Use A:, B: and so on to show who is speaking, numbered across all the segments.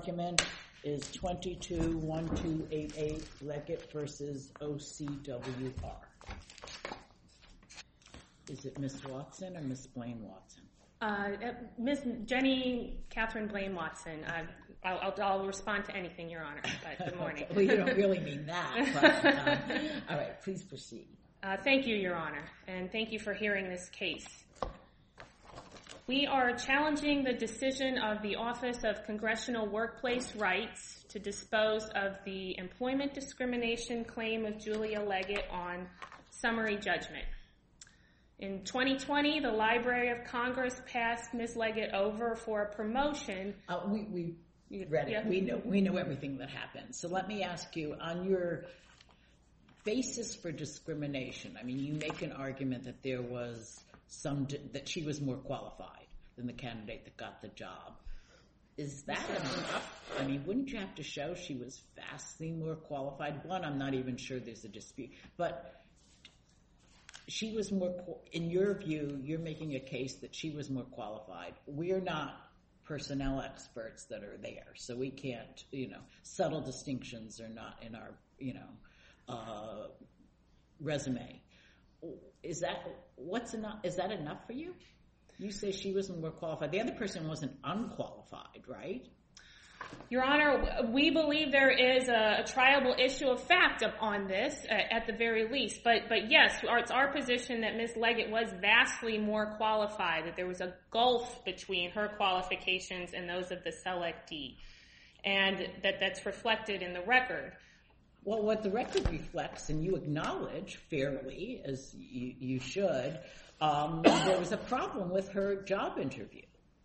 A: argument is 22-1288 Leggett versus OCWR. Is it Ms. Watson or Ms. Blaine Watson?
B: Ms. Jenny Catherine Blaine Watson. I'll respond to anything, Your Honor. But good morning.
A: Okay. Well, you don't really mean that. But, all right, please proceed.
B: Thank you, Your Honor, and thank you for hearing this case. We are challenging the decision of the Office of Congressional Workplace Rights to dispose of the employment discrimination claim of Julia Leggett on summary judgment. In 2020, the Library of Congress passed Ms. Leggett over for a promotion.
A: We read it. Yeah. We know everything that happened. So let me ask you, on your basis for discrimination, I mean, you make an argument that there was that she was more qualified than the candidate that got the job. Is that enough? I mean, wouldn't you have to show she was vastly more qualified? One, I'm not even sure there's a dispute, but she was more, in your view, you're making a case that she was more qualified. We're not personnel experts that are there, so we can't, subtle distinctions are not in our, resume. Is that enough for you? You say she wasn't more qualified. The other person wasn't unqualified, right?
B: Your Honor, we believe there is a triable issue of fact on this, at the very least. But yes, it's our position that Ms. Leggett was vastly more qualified, that there was a gulf between her qualifications and those of the selectee, and that's reflected in the record.
A: Well, what the record reflects, and you acknowledge fairly, as you should, there was a problem with her job interview.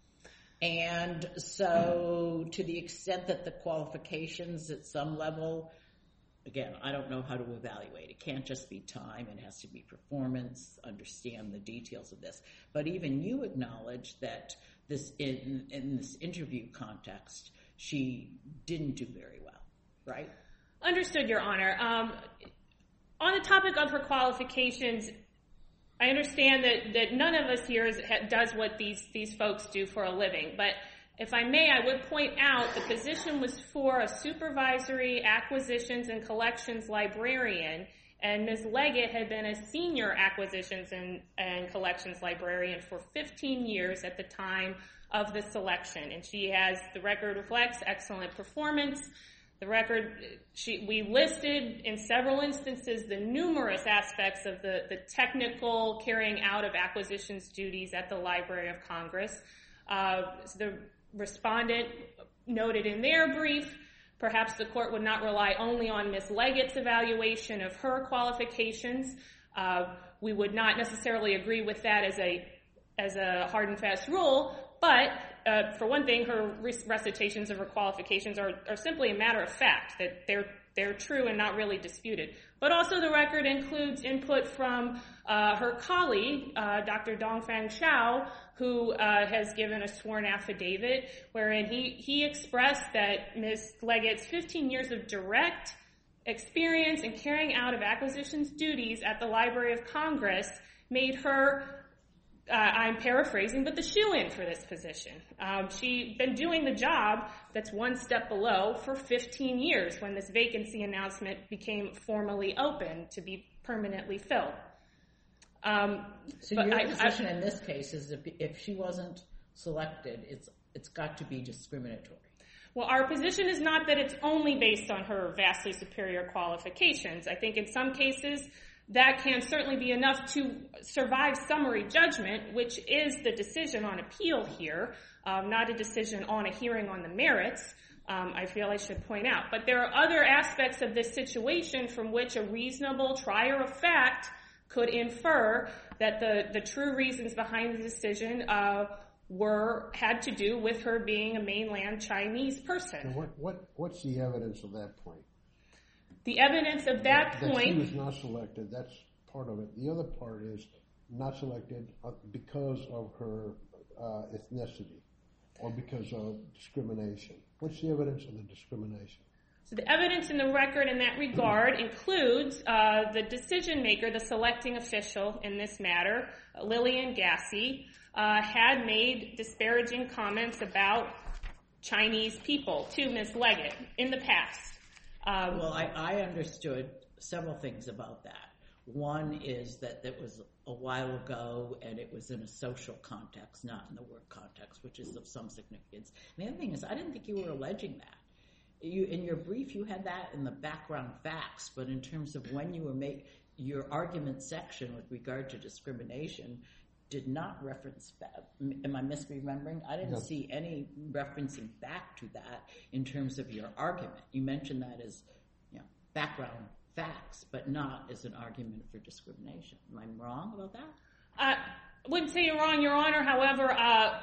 A: And so to the extent that the qualifications at some level, again, I don't know how to evaluate. It can't just be time. It has to be performance, understand the details of this. But even you acknowledge that this in this interview context, she didn't do very well, right?
B: Understood, Your Honor. On the topic of her qualifications, I understand that none of us here does what these folks do for a living. But if I may, I would point out the position was for a supervisory acquisitions and collections librarian, and Ms. Leggett had been a senior acquisitions and collections librarian for 15 years at the time of the selection. And she has, the record reflects, excellent performance. The record, we listed in several instances the numerous aspects of the technical carrying out of acquisitions duties at the Library of Congress. The respondent noted in their brief, perhaps the court would not rely only on Ms. Leggett's evaluation of her qualifications. We would not necessarily agree with that as a hard and fast rule, but for one thing, her recitations of her qualifications are simply a matter of fact, that they're true and not really disputed. But also the record includes input from her colleague, Dr. Dongfang Xiao, who has given a sworn affidavit wherein he expressed that Ms. Leggett's 15 years of direct experience in carrying out of acquisitions duties at the Library of Congress made her, I'm paraphrasing, but the shoo-in for this position. She'd been doing the job that's one step below for 15 years when this vacancy announcement became formally open to be permanently filled.
A: So your position in this case is that if she wasn't selected, it's got to be discriminatory.
B: Well, our position is not that it's only based on her vastly superior qualifications. I think in some cases that can certainly be enough to survive summary judgment, which is the decision on appeal here, not a decision on a hearing on the merits, I feel I should point out. But there are other aspects of this situation from which a reasonable trier of fact could infer that the true reasons behind the decision had to do with her being a mainland Chinese person.
C: Now what's the evidence of that point?
B: The evidence of that point...
C: That she was not selected, that's part of it. The other part is not selected because of her ethnicity or because of discrimination. What's the evidence of the discrimination?
B: So the evidence in the record in that regard includes the decision maker, the selecting official in this matter, Lillian Gassy, had made disparaging comments about Chinese people to Ms. Leggett in the past.
A: Well, I understood several things about that. One is that it was a while ago and it was in a social context, not in the work context, which is of some significance. And the other thing is, I didn't think you were alleging that. In your brief, you had that in the background facts, but in terms of when you were your argument section with regard to discrimination did not reference that. Am I misremembering? I didn't see any referencing back to that in terms of your argument. You mentioned that as background facts, but not as an argument for discrimination. Am I wrong about that?
B: I wouldn't say you're wrong, Your Honor. However,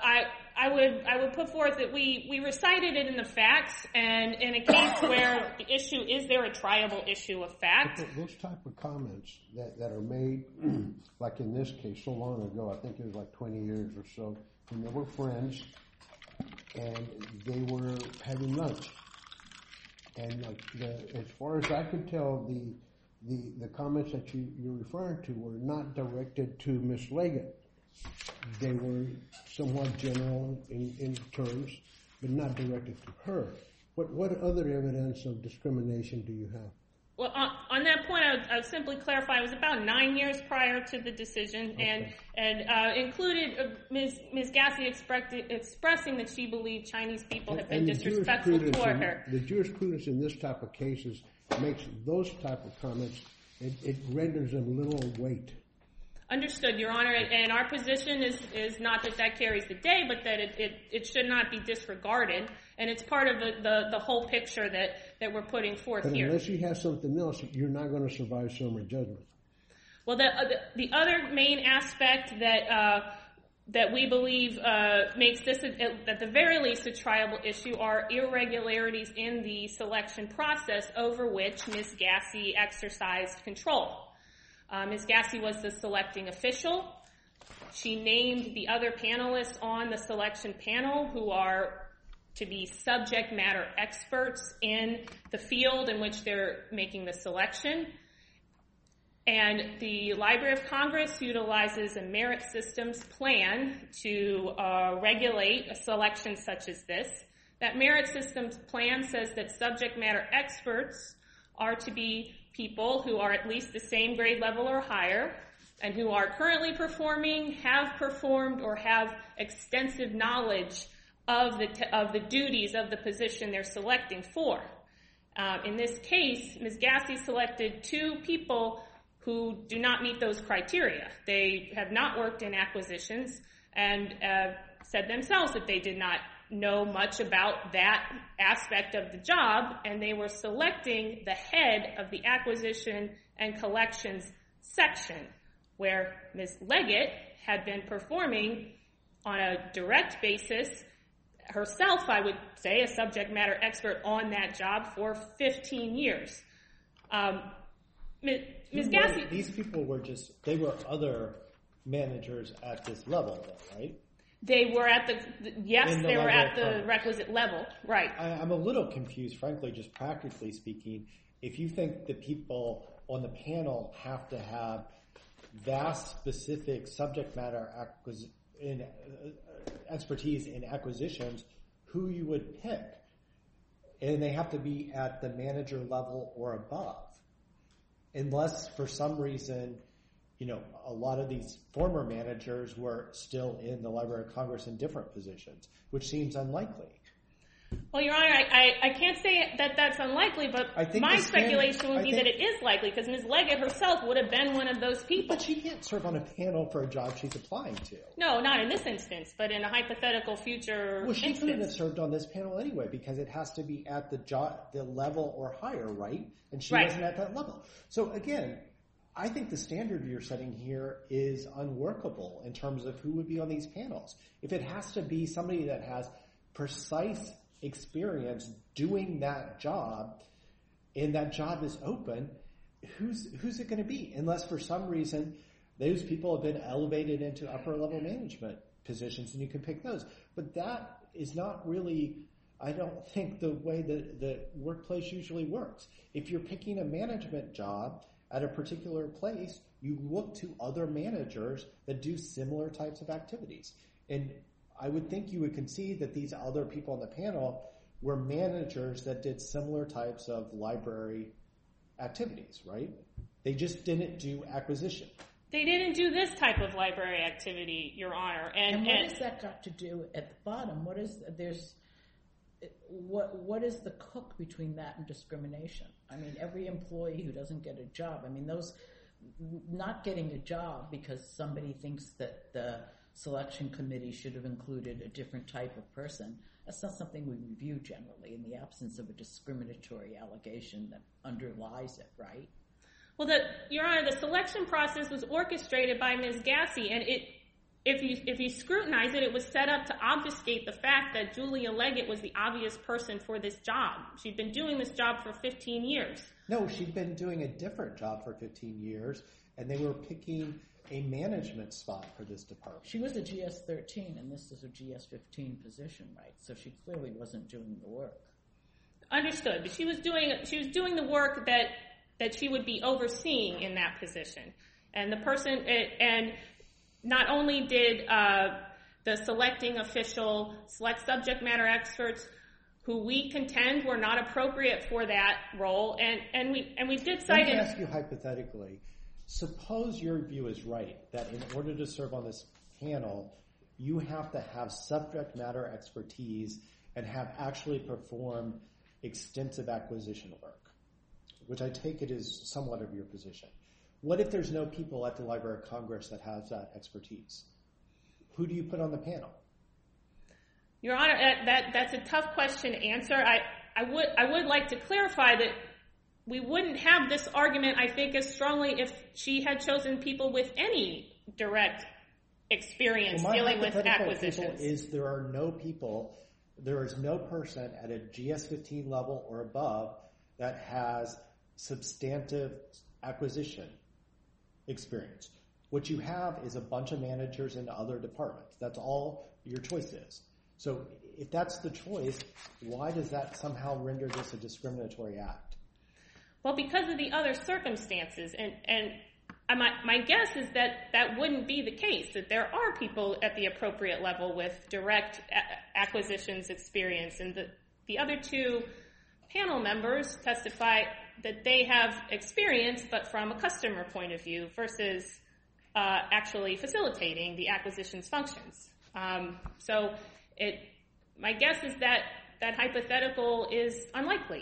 B: I would put forth that we recited it in the facts, and in a case where the issue is there a triable issue of fact.
C: Those type of comments that are made, like in this case, so long ago, I think it was like 20 years or so, when they were friends, and they were having lunch. And as far as I could tell, the comments that you're referring to were not directed to Ms. Leggett. They were somewhat general in terms, but not directed to her. What other evidence of discrimination do you have?
B: Well, on that point, I would simply clarify. It was about 9 years prior to the decision,
C: Okay.
B: and included Ms. Gassy expressing that she believed Chinese people had been disrespectful toward her.
C: The jurisprudence in this type of cases makes those type of comments, it renders them little weight.
B: Understood, Your Honor, and our position is not that carries the day, but that it should not be disregarded, and it's part of the whole picture that we're putting forth
C: but
B: here.
C: Unless you have something else, you're not going to survive summary judgment.
B: Well, the other main aspect that we believe makes this, at the very least, a triable issue are irregularities in the selection process over which Ms. Gassy exercised control. Ms. Gassy was the selecting official. She named the other panelists on the selection panel who are to be subject matter experts in the field in which they're making the selection. And the Library of Congress utilizes a merit systems plan to regulate a selection such as this. That merit systems plan says that subject matter experts are to be people who are at least the same grade level or higher, and who are currently performing, have performed, or have extensive knowledge of the duties of the position they're selecting for. In this case, Ms. Gassy selected 2 people who do not meet those criteria. They have not worked in acquisitions and said themselves that they did not know much about that aspect of the job, and they were selecting the head of the acquisition and collections section, where Ms. Leggett had been performing on a direct basis herself, I would say, a subject matter expert on that job for 15 years. Ms. Gassy...
D: These people they were other managers at this level, though, right?
B: They were at they were at the requisite level, right.
D: I'm a little confused, frankly, just practically speaking. If you think the people on the panel have to have vast, specific subject matter expertise in acquisitions, who you would pick? And they have to be at the manager level or above. Unless, for some reason, a lot of these former managers were still in the Library of Congress in different positions, which seems unlikely.
B: Well, Your Honor, I can't say that that's unlikely, but my speculation would be that it is likely, because Ms. Leggett herself would have been one of those people.
D: But she can't serve on a panel for a job she's applying to.
B: No, not in this instance, but in a hypothetical future
D: Well, she
B: instance.
D: couldn't have served on this panel anyway, because it has to be at the level or higher, right? And she wasn't at that level. So, again, I think the standard you're setting here is unworkable in terms of who would be on these panels. If it has to be somebody that has precise experience doing that job, and that job is open, who's it going to be? Unless for some reason those people have been elevated into upper level management positions, and you can pick those. But that is not really, I don't think, the way the workplace usually works. If you're picking a management job at a particular place, you look to other managers that do similar types of activities. And I would think you would concede that these other people on the panel were managers that did similar types of library activities, right? They just didn't do acquisition.
B: They didn't do this type of library activity, Your Honor.
A: And what has that got to do at the bottom? What is the hook between that and discrimination? I mean, every employee who doesn't get a job, I mean, those not getting a job because somebody thinks that the selection committee should have included a different type of person, that's not something we review generally in the absence of a discriminatory allegation that underlies it, right?
B: Well, Your Honor, the selection process was orchestrated by Ms. Gassy, and if you scrutinize it, it was set up to obfuscate the fact that Julia Leggett was the obvious person for this job. She'd been doing this job for 15 years.
D: No, she'd been doing a different job for 15 years, and they were picking a management spot for this department.
A: She was a GS-13, and this is a GS-15 position, right? So she clearly wasn't doing the work.
B: Understood, but she was doing the work that she would be overseeing in that position. And and not only did the selecting official select subject matter experts who we contend were not appropriate for that role, and we did cite
D: Let me ask you hypothetically, suppose your view is right, that in order to serve on this panel, you have to have subject matter expertise and have actually performed extensive acquisition work, which I take it is somewhat of your position. What if there's no people at the Library of Congress that has that expertise? Who do you put on the panel?
B: Your Honor, that's a tough question to answer. I would like to clarify that we wouldn't have this argument, I think, as strongly if she had chosen people with any direct experience dealing with acquisitions.
D: There is no person at a GS-15 level or above that has substantive acquisition experience. What you have is a bunch of managers in other departments. That's all your choice is. So if that's the choice, why does that somehow render this a discriminatory act?
B: Well, because of the other circumstances, and my guess is that wouldn't be the case, that there are people at the appropriate level with direct acquisitions experience, and the other two panel members testify that they have experience, but from a customer point of view versus actually facilitating the acquisitions functions. So my guess is that hypothetical is unlikely.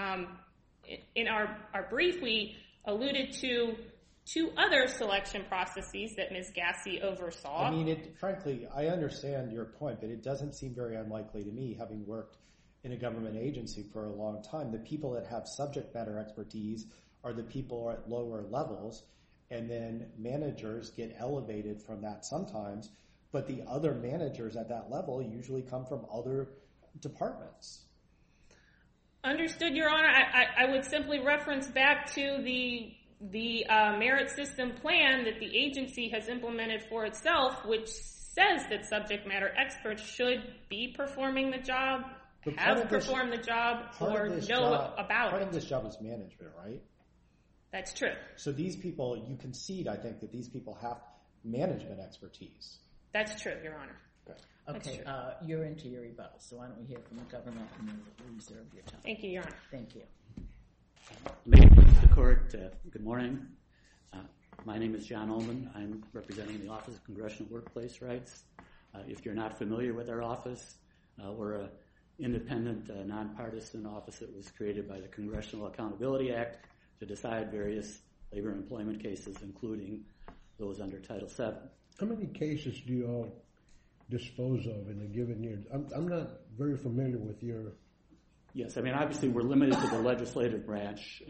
B: In our brief, we alluded to two other selection processes that Ms. Gassy oversaw.
D: I mean, frankly, I understand your point, but it doesn't seem very unlikely to me, having worked in a government agency for a long time. The people that have subject matter expertise are the people at lower levels, and then managers get elevated from that sometimes, but the other managers at that level usually come from other departments.
B: Understood, Your Honor. I would simply reference back to the merit system plan that the agency has implemented for itself, which says that subject matter experts should be performing the job, have performed the job, or know about it.
D: Part of this job is management, right?
B: That's true.
D: So these people, you concede, I think, that these people have management expertise.
B: That's true, Your Honor.
A: Okay, you're into your rebuttal, so why don't we hear from the government and then we'll reserve your time.
B: Thank you, Your Honor.
A: Thank you.
E: May it please the Court, good morning. My name is John Ullman. I'm representing the Office of Congressional Workplace Rights. If you're not familiar with our office, we're an independent, nonpartisan office that was created by the Congressional Accountability Act to decide various labor and employment cases, including those under Title VII.
C: How many cases do you all dispose of in a given year? I'm not very familiar with your...
E: Yes, I mean, obviously we're limited to the legislative branch.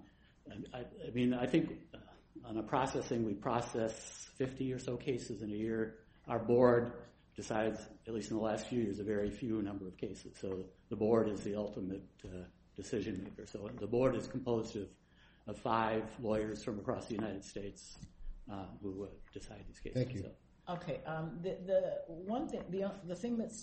E: I think on a processing, we process 50 or so cases in a year. Our board decides, at least in the last few years, a very few number of cases. So the board is the ultimate decision maker. So the board is composed of 5 lawyers from across the United States who decide these cases.
C: Thank you.
E: So.
A: Okay, the thing that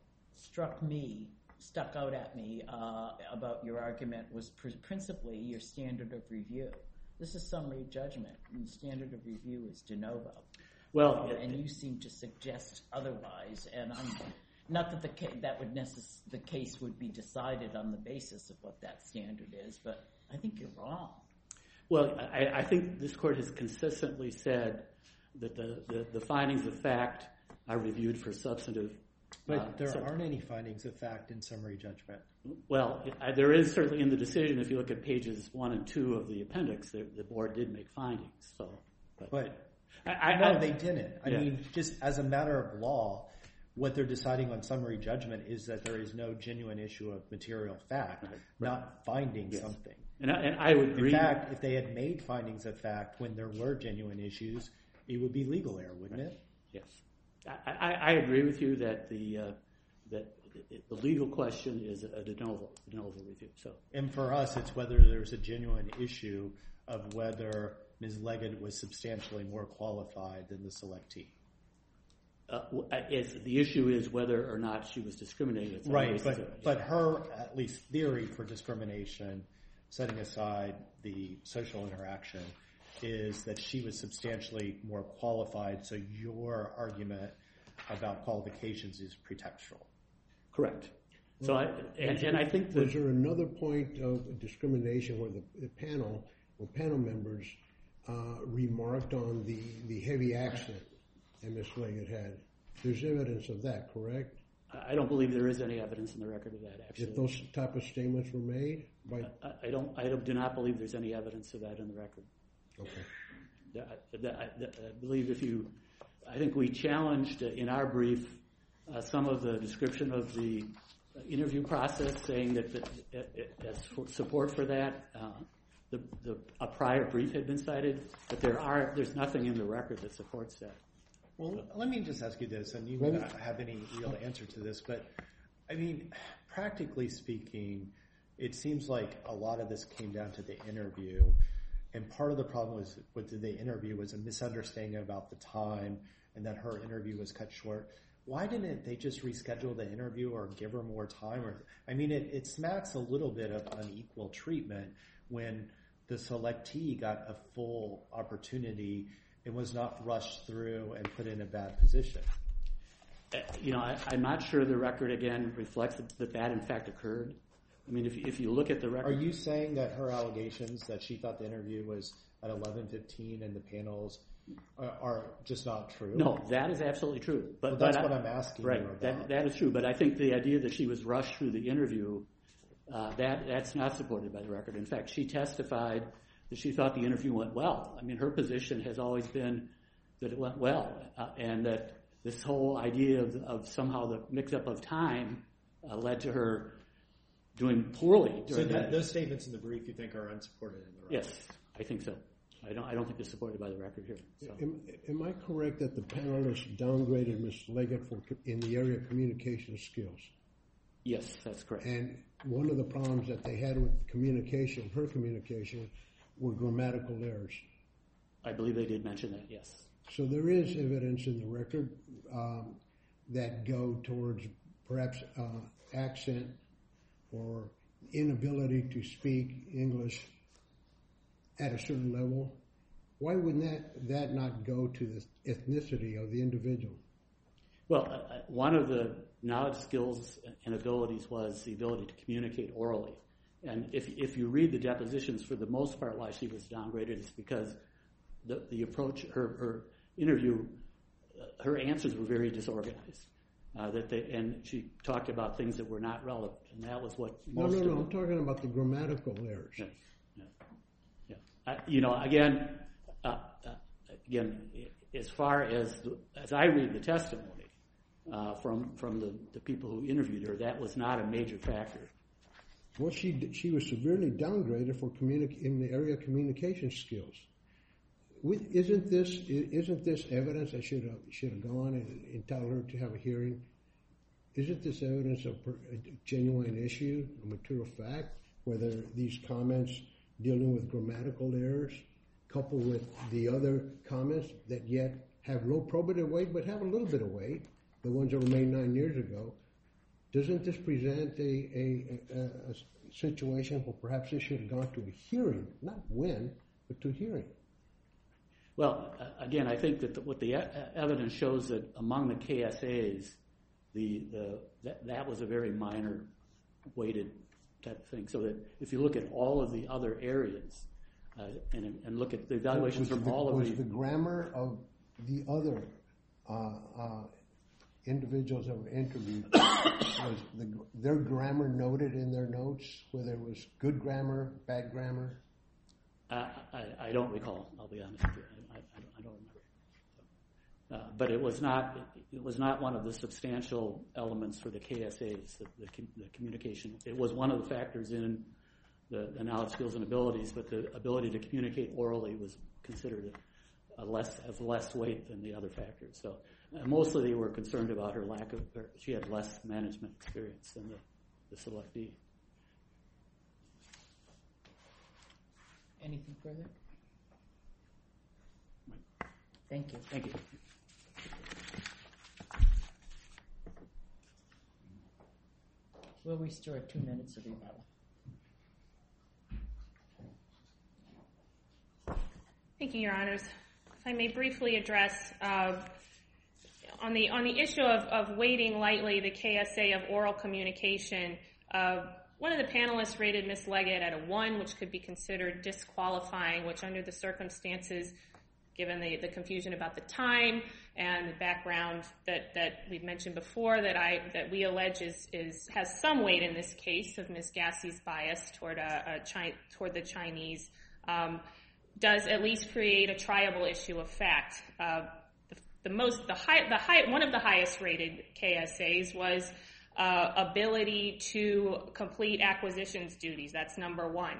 A: stuck out at me about your argument was principally your standard of review. This is summary judgment, and the standard of review is de novo.
E: Well,
A: and you seem to suggest otherwise. And not that the case would be decided on the basis of what that standard is, but I think you're wrong.
E: Well, I think this court has consistently said that the findings of fact are reviewed for substantive.
D: But there aren't any findings of fact in summary judgment.
E: Well, there is certainly in the decision. If you look at pages 1 and 2 of the appendix, the board did make findings.
D: But no, they didn't. I mean, just as a matter of law, what they're deciding on summary judgment is that there is no genuine issue of material fact, not finding something.
E: And I would agree.
D: In fact, if they had made findings of fact when there were genuine issues, it would be legal error, wouldn't it?
E: Yes. I agree with you that the legal question is a de novo review. So, and
D: for us, it's whether there's a genuine issue of whether Ms. Leggett was substantially more qualified than the selectee.
E: The issue is whether or not she was discriminated.
D: Right, but her, at least theory for discrimination, setting aside the social interaction, is that she was substantially more qualified, so your argument about qualifications is pretextual.
E: Correct. So, I think that...
C: Was there another point of discrimination where the panel members remarked on the heavy accent that Ms. Leggett had? There's evidence of that, correct?
E: I don't believe there is any evidence in the record of that, actually.
C: If those type of statements were made?
E: I do not believe there's any evidence of that in the record.
C: Okay.
E: I believe I think we challenged in our brief some of the description of the interview process, saying that as support for that, a prior brief had been cited, but there's nothing in the record that supports that.
D: Well, let me just ask you this, and you may not have any real answer to this, but I mean, practically speaking, it seems like a lot of this came down to the interview, and part of the problem with the interview was a misunderstanding about the time and that her interview was cut short. Why didn't they just reschedule the interview or give her more time? It smacks a little bit of unequal treatment when the selectee got a full opportunity and was not rushed through and put in a bad position.
E: I'm not sure the record, again, reflects that in fact occurred. I mean, if you look at the record...
D: Are you saying that her allegations that she thought the interview was at 11:15 and the panels are just not true?
E: No, that is absolutely true. But
D: that's what I'm asking you about.
E: That is true, but I think the idea that she was rushed through the interview, that's not supported by the record. In fact, she testified that she thought the interview went well. I mean, her position has always been that it went well, and that this whole idea of somehow the mix-up of time led to her doing poorly.
D: So those statements in the brief you think are unsupported in the record?
E: Yes, I think so. I don't think they're supported by the record here. So.
C: Am I correct that the panelists downgraded Ms. Leggett in the area of communication skills?
E: Yes, that's correct.
C: And one of the problems that they had with her communication, were grammatical errors.
E: I believe they did mention that, yes.
C: So there is evidence in the record that go towards perhaps accent or inability to speak English at a certain level. Why wouldn't that not go to the ethnicity of the individual?
E: Well, one of the knowledge, skills, and abilities was the ability to communicate orally. And if you read the depositions, for the most part, why she was downgraded is because the approach, her interview, her answers were very disorganized. And she talked about things that were not relevant, and that was what most of them.
C: I'm talking about the grammatical errors.
E: Yeah. Again, as far as I read the testimony from the people who interviewed her, that was not a major factor.
C: Well, she was severely downgraded in the area of communication skills. Isn't this evidence that should have gone and entitled her to have a hearing? Isn't this evidence of a genuine issue, a material fact, whether these comments dealing with grammatical errors coupled with the other comments that yet have low probative weight but have a little bit of weight, the ones that were made 9 years ago? Doesn't this present a situation where perhaps this should have gone to a hearing, not when, but to a hearing?
E: Well, again, I think that what the evidence shows that among the KSAs, that was a very minor weighted type of thing. So that if you look at all of the other areas and look at the evaluations from all of
C: the grammar of the other individuals that were interviewed, was their grammar noted in their notes, whether it was good grammar, bad grammar?
E: I don't recall. I'll be honest with you. I don't remember. But it was not one of the substantial elements for the KSAs, the communication. It was one of the factors in the knowledge, skills, and abilities, but the ability to communicate orally was considered of less weight than the other factors. So mostly they were concerned about her she had less management experience than the selectee.
A: Anything further? Thank you.
E: Thank you.
A: We'll restore 2 minutes of rebuttal.
B: Thank you, Your Honors. If I may briefly address on the issue of weighting lightly the KSA of oral communication, one of the panelists rated Ms. Leggett at a 1, which could be considered disqualifying, which under the circumstances, given the confusion about the time and the background that we've mentioned before, that we allege has some weight in this case of Ms. Gassie's bias toward the Chinese, does at least create a triable issue of fact. One of the highest rated KSAs was ability to complete acquisitions duties. That's number 1.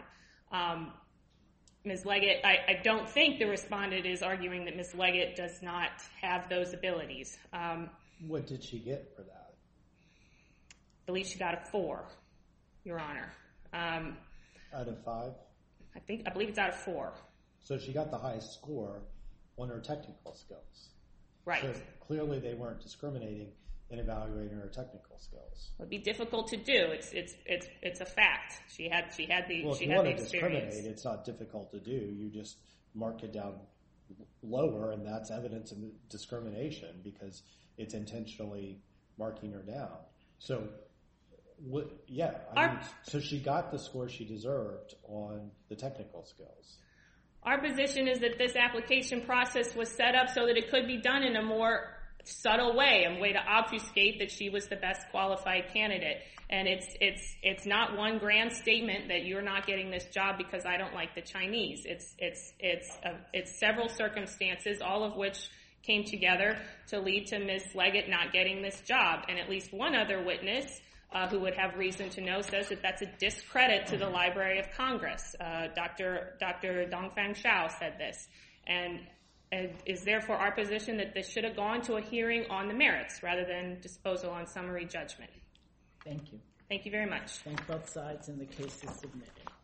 B: Ms. Leggett, I don't think the respondent is arguing that Ms. Leggett does not have those abilities.
D: What did she get for that?
B: I believe she got a 4, Your Honor.
D: Out of 5?
B: I believe it's out of 4.
D: So she got the highest score on her technical skills.
B: Right.
D: So clearly they weren't discriminating in evaluating her technical skills.
B: It would be difficult to do. It's a fact. She had the experience.
D: Well, if you want to discriminate, it's not difficult to do. You just mark it down lower, and that's evidence of discrimination because it's intentionally marking her down. So, so she got the score she deserved on the technical skills.
B: Our position is that this application process was set up so that it could be done in a more subtle way, a way to obfuscate that she was the best qualified candidate. And it's not one grand statement that you're not getting this job because I don't like the Chinese. It's several circumstances, all of which came together to lead to Ms. Leggett not getting this job. And at least one other witness who would have reason to know says that that's a discredit to the Library of Congress. Dr. Dongfang Shao said this. And is therefore our position that this should have gone to a hearing on the merits rather than disposal on summary judgment.
A: Thank you.
B: Thank you very much.
A: Thank both sides, and the case is submitted.